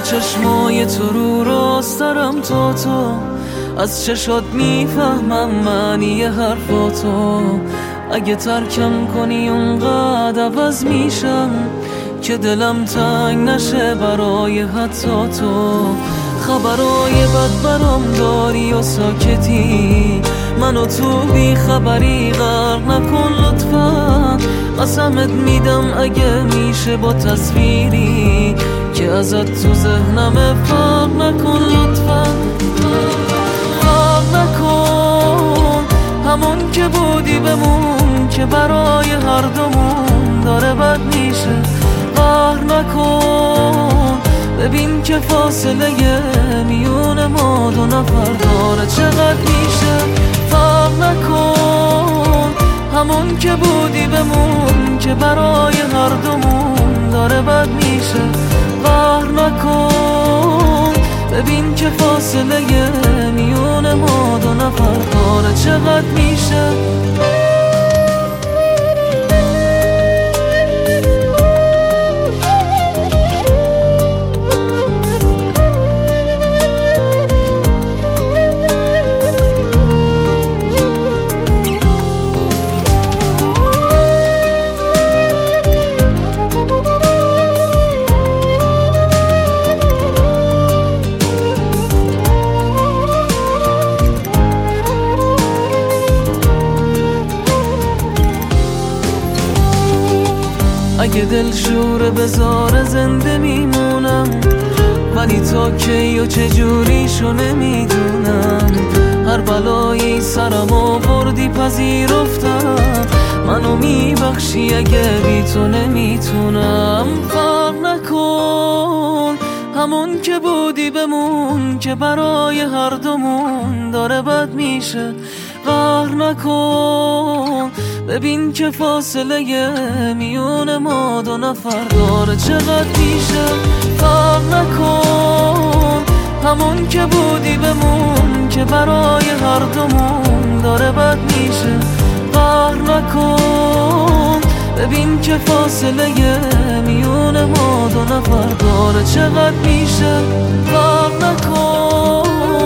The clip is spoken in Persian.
چشمای تو رو راست دارم تو از چشات میفهمم معنی حرفاتو. اگه ترکم کنی اونقدر عوض میشم که دلم تنگ نشه برای حتی تو. خبرای بد برام داری و ساکتی، منو تو بی خبری غرق نکن لطفا. قسمت میدم اگه میشه با تصویری که ازت تو ذهنم فرق نکن لطفا. فرق نکن، همون که بودی بمون که برای هر دومون داره بد میشه. قهر نکن، ببین که فاصله میون ما دو نفر داره چقدر میشه. فرق نکن، همون که بودی بمون که برای هر دومون داره بد میشه. قهر نکن، ببین که فاصله میون ما دو نفر داره چقدر میشه. اگه دل شوره بذاره زنده میمونم، ولی تا کی و چجوریشو نمیدونم. هر بلایی سرم آوردی پذیرفتم، منو میبخشی اگه بی تو نمیتونم. فرق نکن، همون که بودی بمون که برای هر دومون داره بد میشه. قهر نکن، ببین که فاصله میون ما دو نفر داره چقدر میشه. فرق نکن، همون که بودی بمون که برای هر دومون داره بد میشه. قهر نکن، ببین که فاصله میون ما دو نفر داره چقدر میشه. فرق نکن.